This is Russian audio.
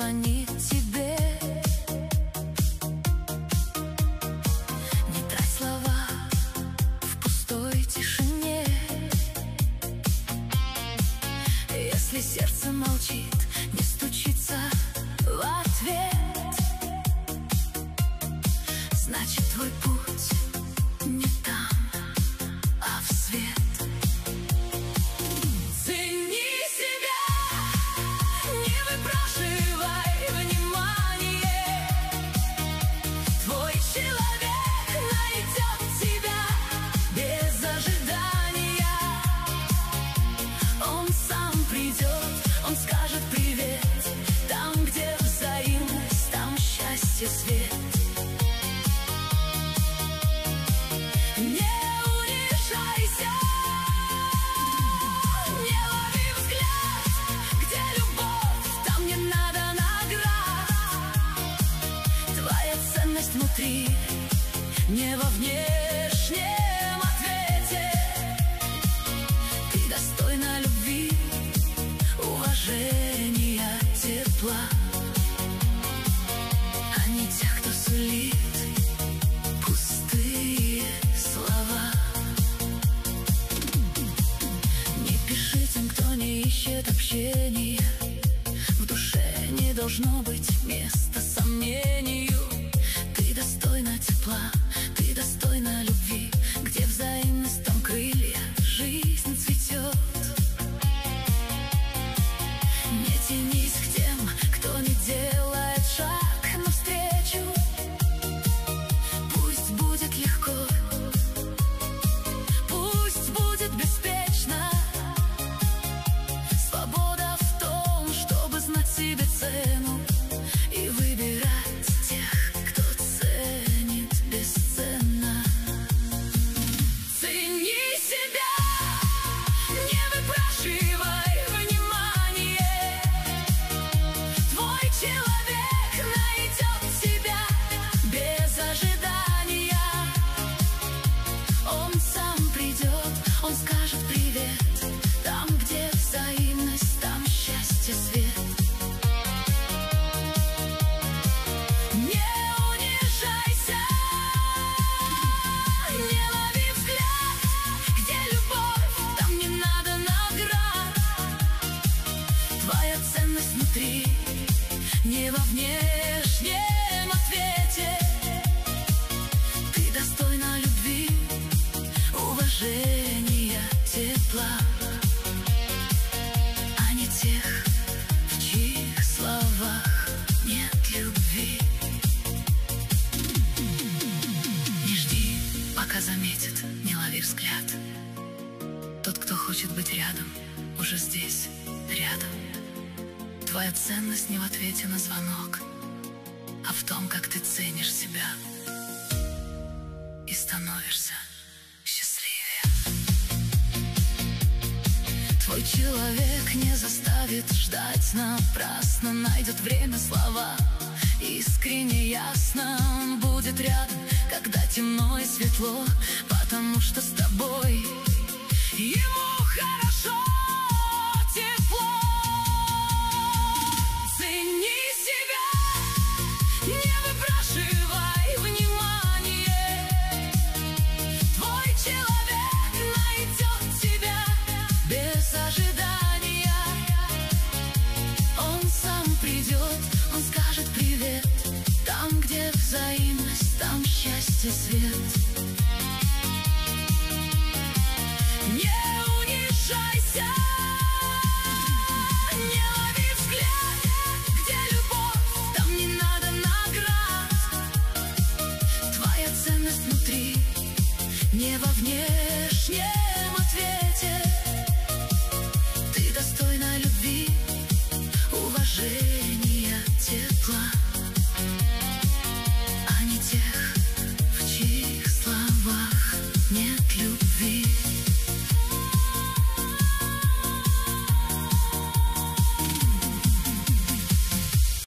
звонит тебе. Не трать слова в пустой тишине. Если сердце молчит, не стучится в ответ, значит, твой путь не там, а в свет. Цени себя, не выпрашивай внимание. Твой человек найдет тебя без ожидания. Он сам придет, он скажет привет. Там, где взаимность, там счастье, свет. Внутри, не во внешнем ответе. Ты достойна любви, уважения, тепла, а не тех, кто сулит пустые слова. Не пиши тем, кто не ищет общения. В душе не должно быть места сомнению. Ты достойна тепла, ты достойна любви. Где взаимность, там крылья, жизнь цветет. Не тянись к тем, кто не делает шаг навстречу. Пусть будет легко, пусть будет беспечно. Свобода в том, чтобы знать себе цену и выбирать тех, кто ценит бесценно. Цени себя, не выпрашивай внимание. Твой человек найдет тебя без ожидания. Он сам придет, он скажет привет. Там, где взаимность, там счастье, свет. Не во внешнем ответе. Ты достойна любви, уважения, тепла, а не тех, в чьих словах нет любви. Не жди, пока заметит, не лови взгляд. Тот, кто хочет быть рядом, уже здесь, рядом. Твоя ценность не в ответе на звонок, а в том, как ты ценишь себя и становишься счастливее. Твой человек не заставит ждать напрасно. Найдет время, слова искренне, ясно. Он будет рядом, когда темно и светло, потому что с тобой ему хорошо. Он скажет привет. Там, где взаимность, там счастье, свет. Не унижайся, не лови взгляд. Где любовь, там не надо наград. Твоя ценность внутри, не во внешнем